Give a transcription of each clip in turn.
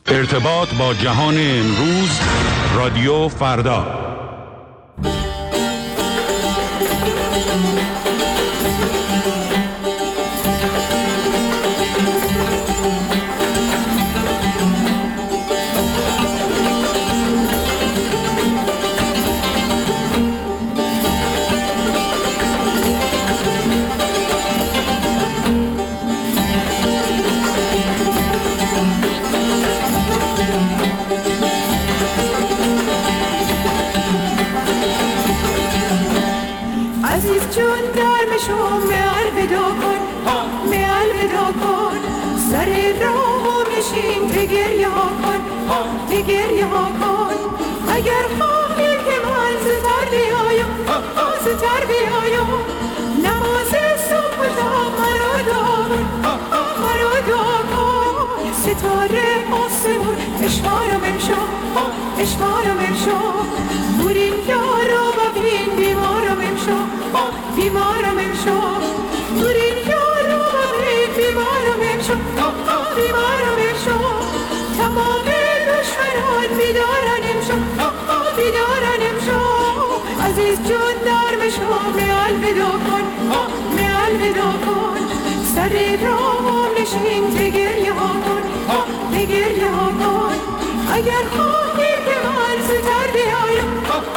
ارتباط با جهان امروز، رادیو فردا. گریه ها کن اگر خواهی که من زتر بیایم زتر بیایم نماز صبح و شب مرا کن ستاره آسمون اشوارم امشو برین یارا ببین بیمارم امشو برین یارا ببین بیمارم امشو تمام دشمنان بیدارن امشو عزیز جون درمشو الوداع کن سر راهم نشین گریه ها کن اگر خواهی که من زتر بیایم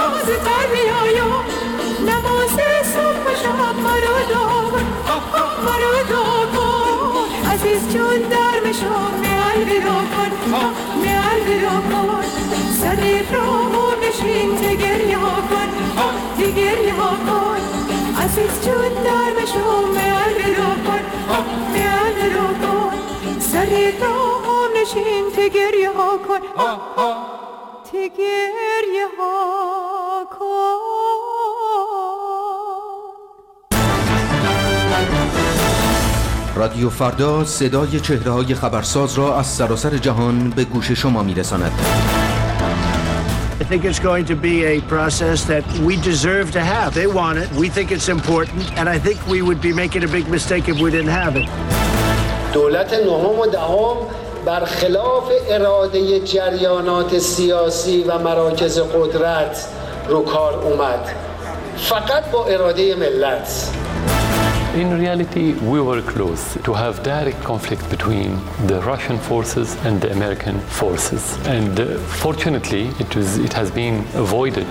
نماز صبح و شب مرا دعا کن عزیز جون درمشو الوداع کن سر راهم نشین گریه ها کن عزیز جون درمشو الوداع کن سر راهم نشین گریه ها کن رادیو فردا صدای چهره‌های خبرساز را از سراسر جهان به گوش شما می‌رساند. I think it's going to be a process that we deserve to have. They want it. We think it's important. And I think we would be making a big mistake if we didn't have it. دولت نهم و دهم برخلاف اراده جریانات سیاسی و مراکز قدرت رو کار اومد. فقط با اراده ملت. In reality, we were close to have direct conflict between the Russian forces and the American forces. And fortunately, it has been avoided.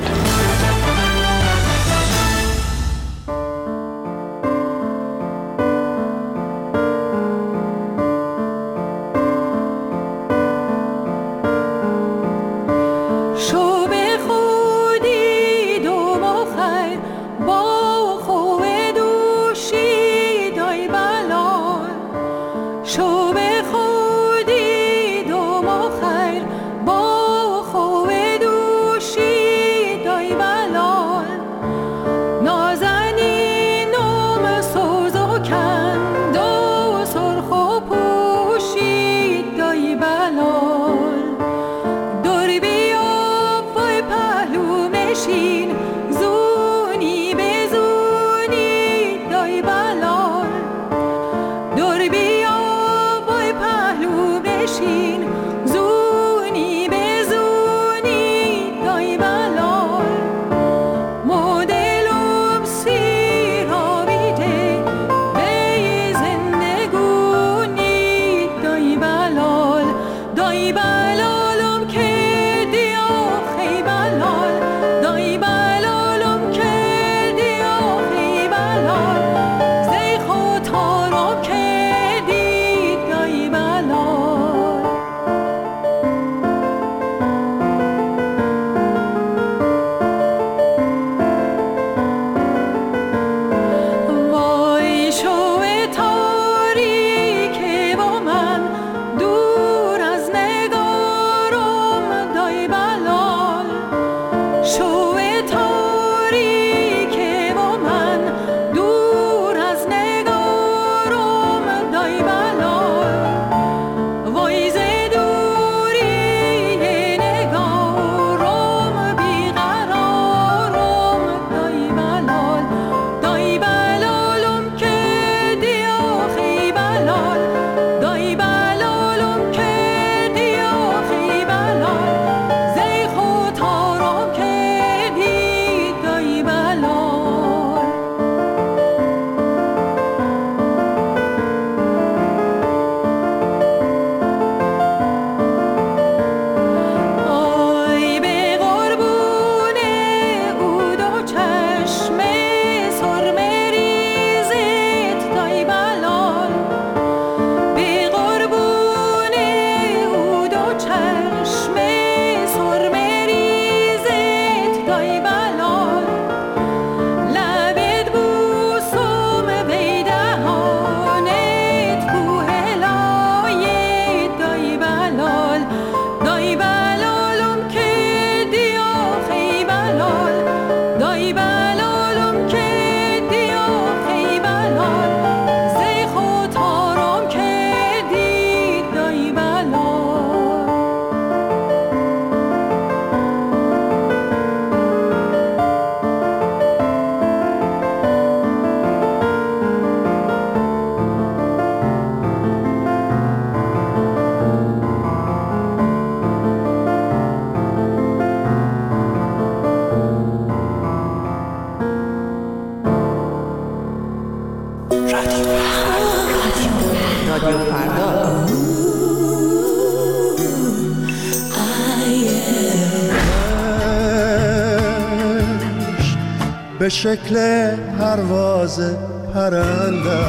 به شکل پرواز پرنده.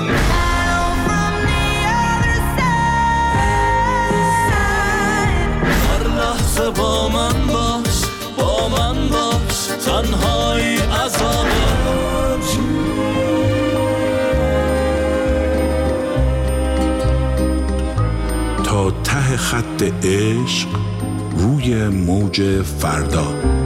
هر لحظه با من باش، با من باش، تنهایی عذابه. تا ته خط عشق روی موج فردا.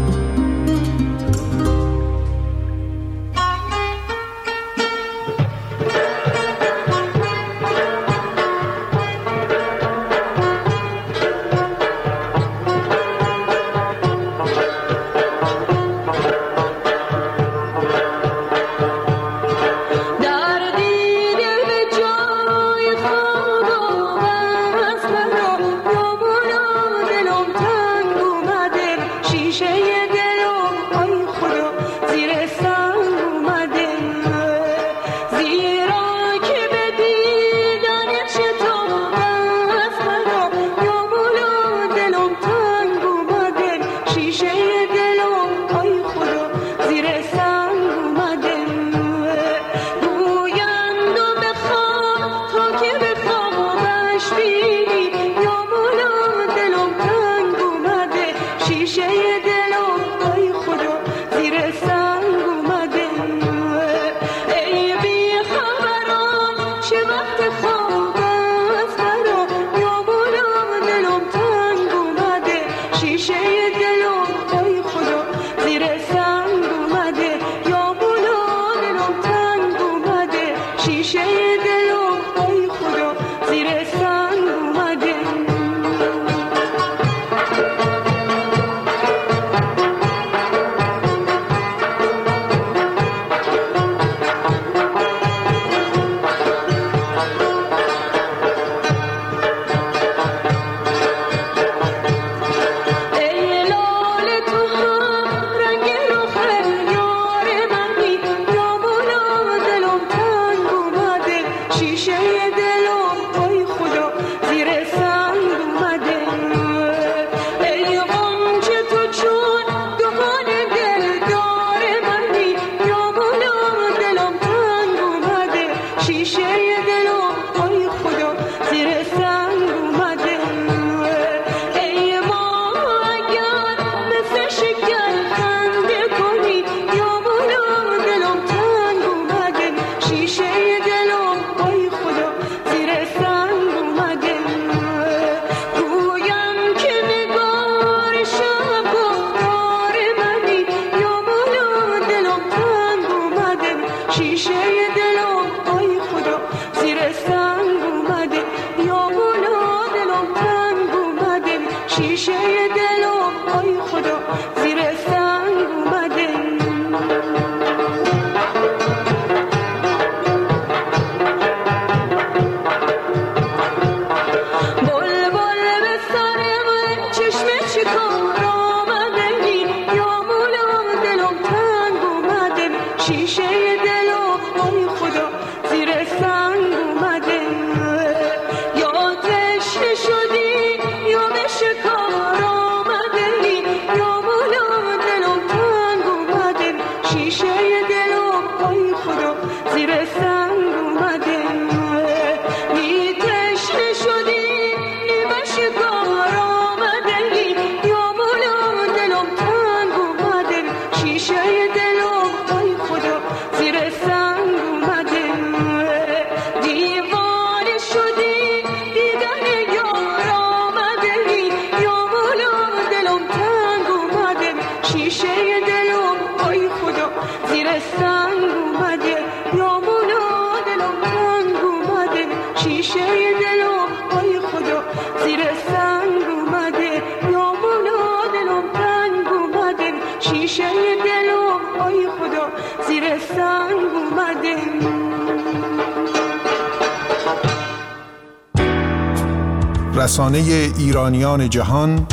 رسانه ایرانیان جهان،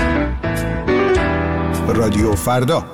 رادیو فردا.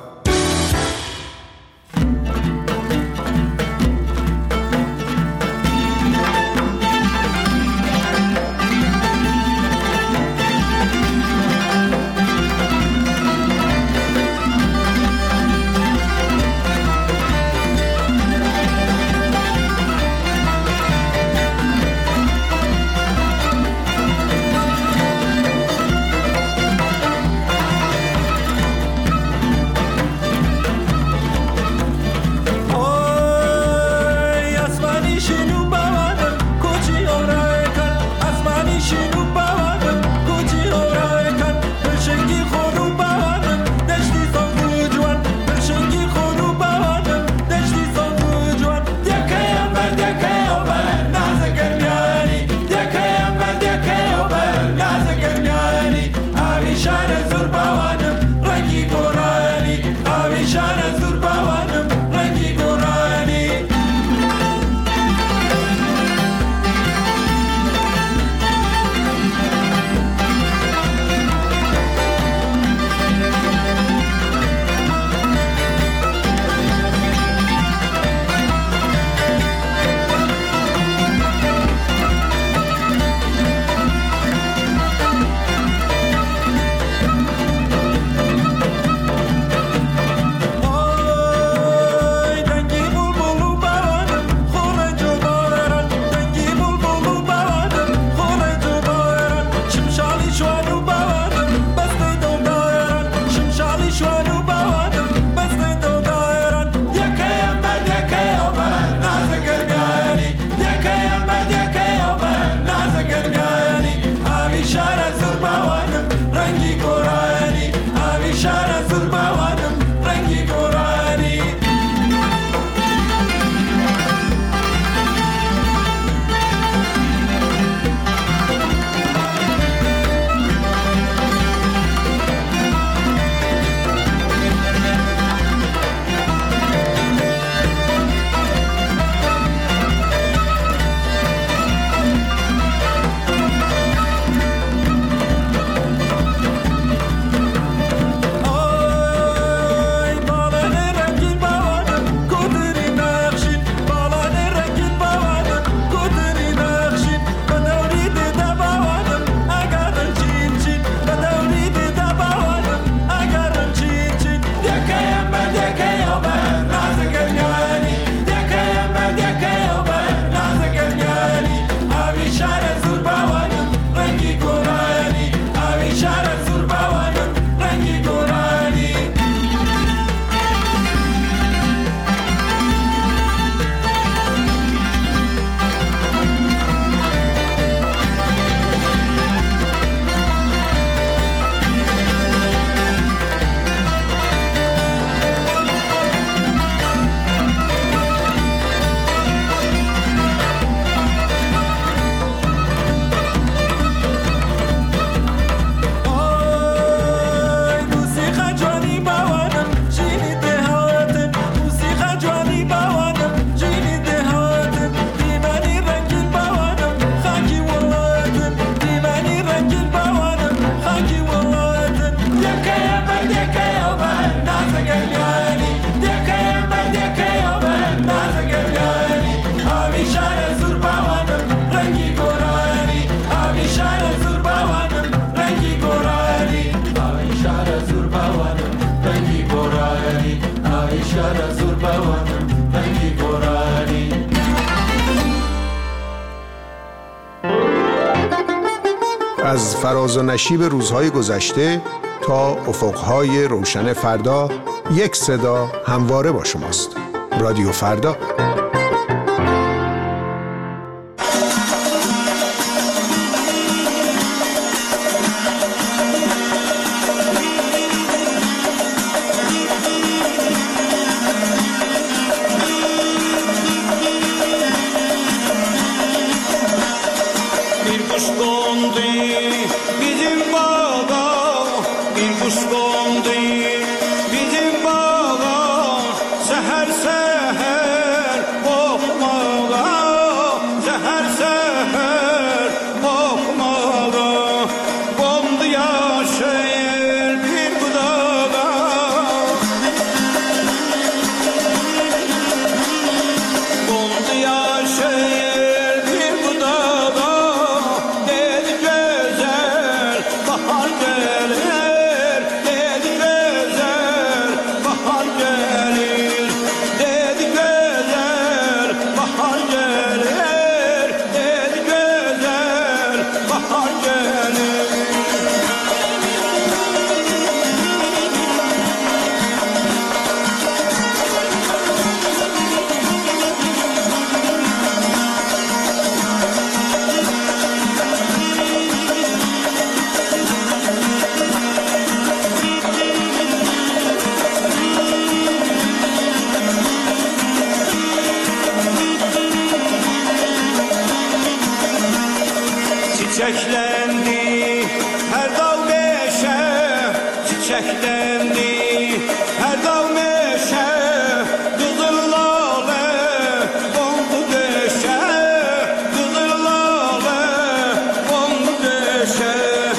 رنگی گورانی آبی شهر زربوانم رنگی گورانی از فراز و نشیب روزهای گذشته تا افقهای روشن فردا، یک صدا همواره با شماست. رادیو فردا. Çiçeklendi her dal meşe, çiçeklendi her dal meşe, kızıl lale kondu döşe, kızıl lale kondu döşe,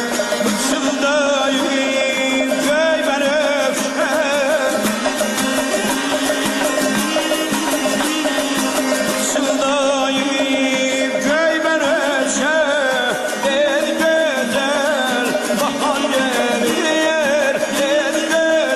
bıçıldayım köy benefşe, bıçıldayım köy benefşe. Dedi güzel bahar gelir, dedi güzel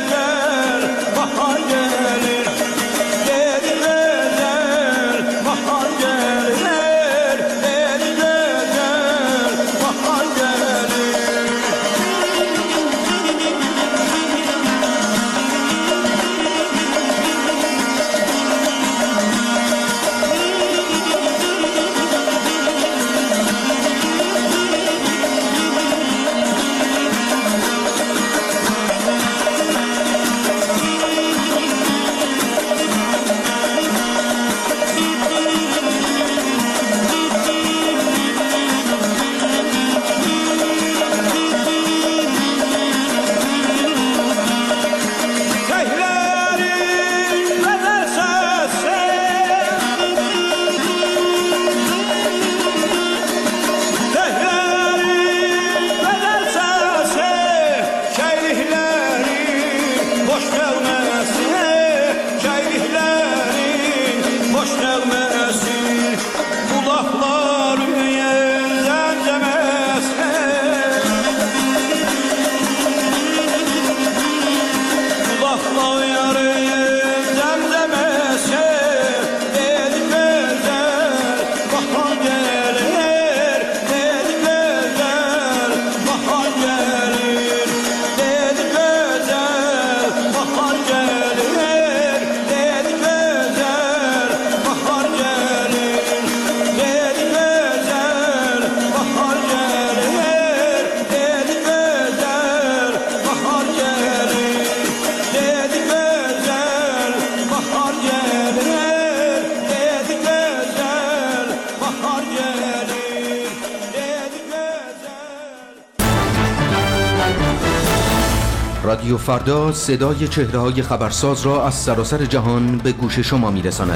رادیو فردا صدای چهره‌های خبرساز را از سراسر جهان به گوش شما می‌رساند.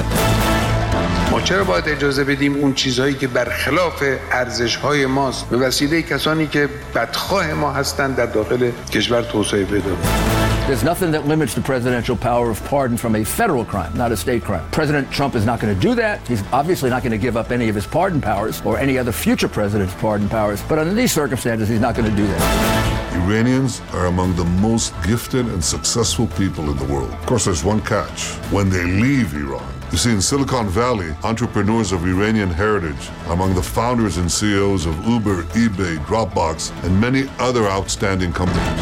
ما چرا باید اجازه بدیم اون چیزهایی که برخلاف ارزش‌های ماست به وسیله کسانی که بدخواه ما هستند در داخل کشور توسعه پیدا کنند؟ There's nothing that limits the presidential power of pardon from a federal crime, not a state crime. President Trump is not going to do that. He's obviously not going to give up any of his pardon powers or any other future president's pardon powers. But under these circumstances, he's not going to do that. Iranians are among the most gifted and successful people in the world. Of course, there's one catch. When they leave Iran, you see, in Silicon Valley, entrepreneurs of Iranian heritage, among the founders and CEOs of Uber, eBay, Dropbox, and many other outstanding companies.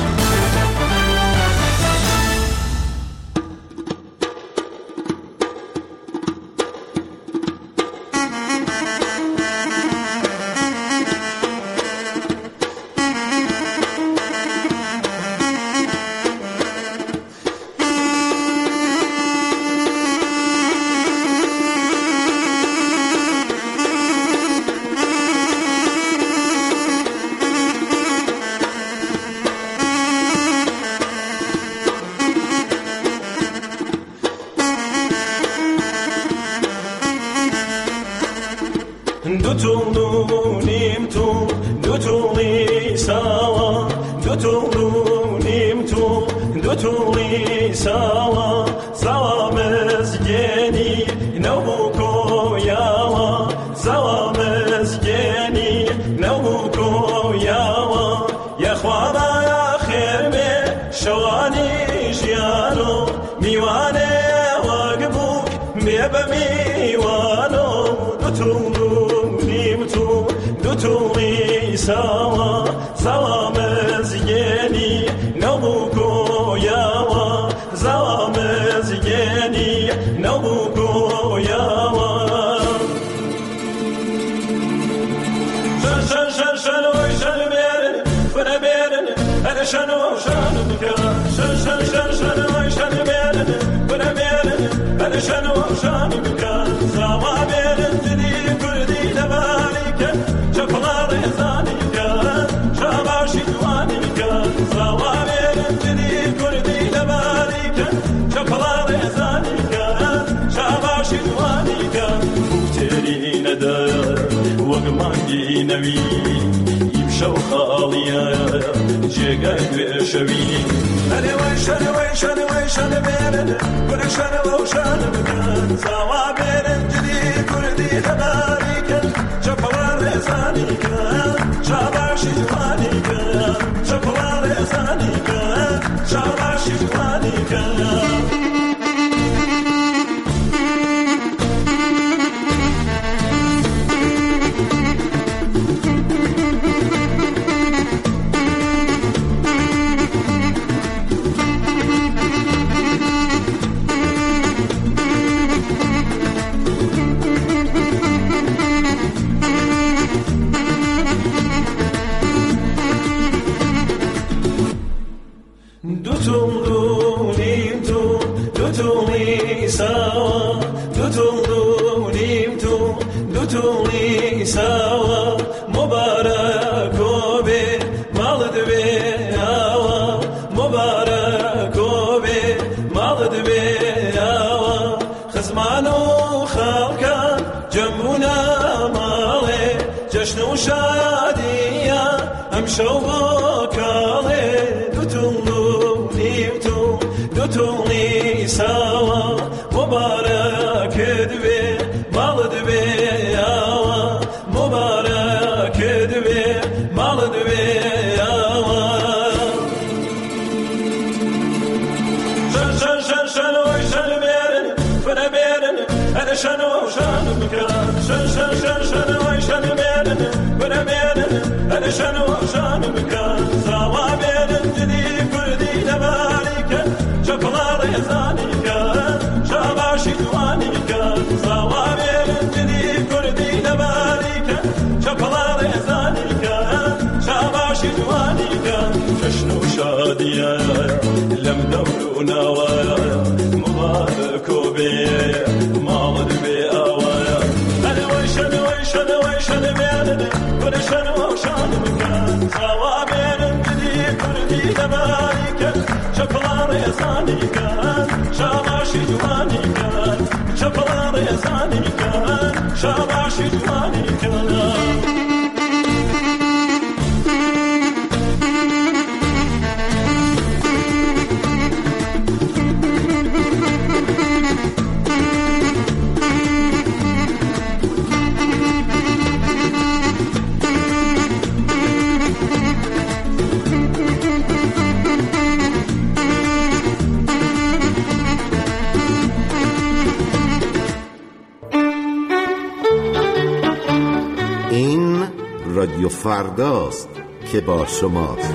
Thank you. çapılar ezaniken şabaşı cuvaniken çapılar ezaniken şabaşı cuvaniken رادیو فرداست که با شماست.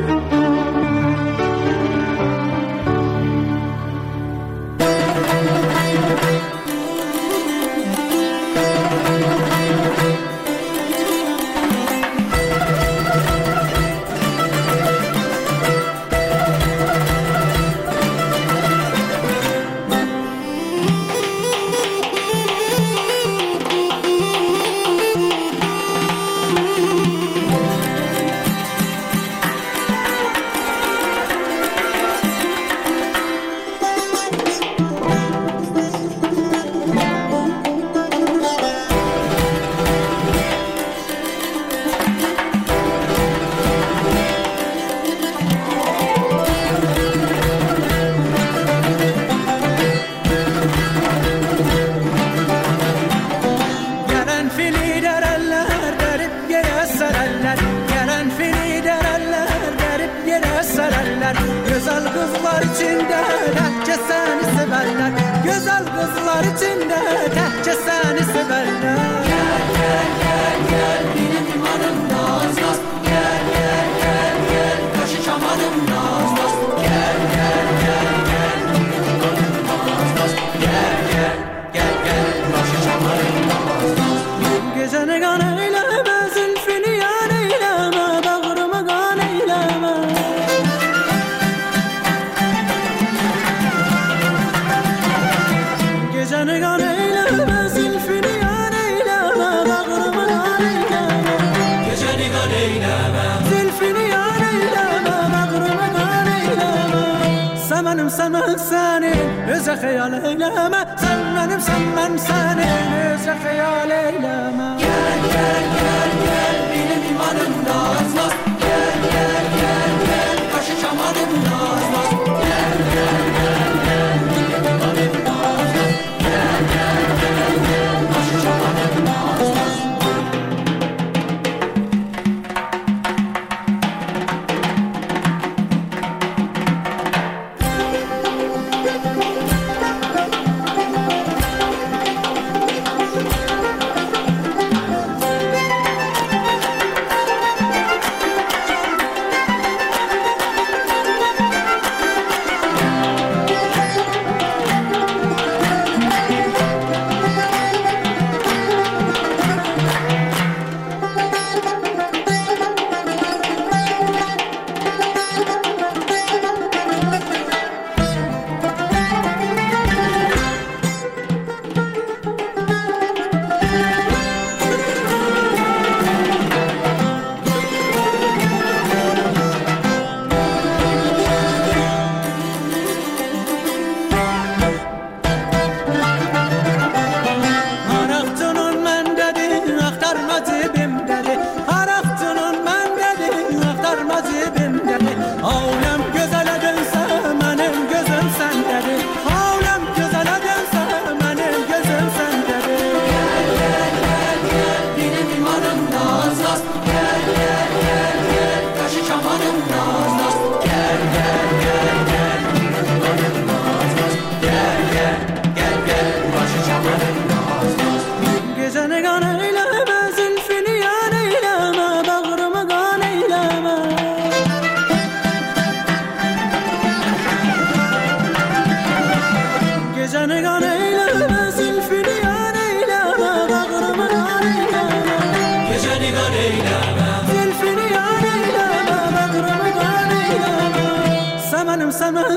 Sen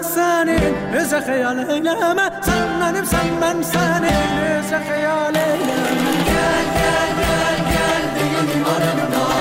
sen خیال eyleme sen benim sen ben senin خیال eyleme gel gel gel gel benim yanımda